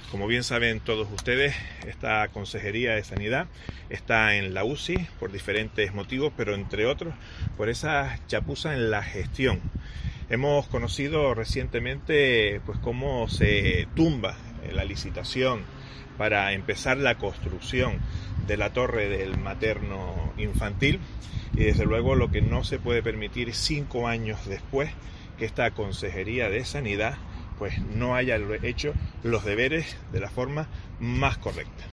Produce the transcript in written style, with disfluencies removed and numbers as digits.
Como bien saben todos ustedes, esta Consejería de Sanidad está en la UCI por diferentes motivos, pero entre otros por esa chapuza en la gestión. Hemos conocido recientemente cómo se tumba la licitación para empezar la construcción de la torre del materno infantil, y desde luego lo que no se puede permitir 5 años después que esta Consejería de Sanidad no haya hecho los deberes de la forma más correcta.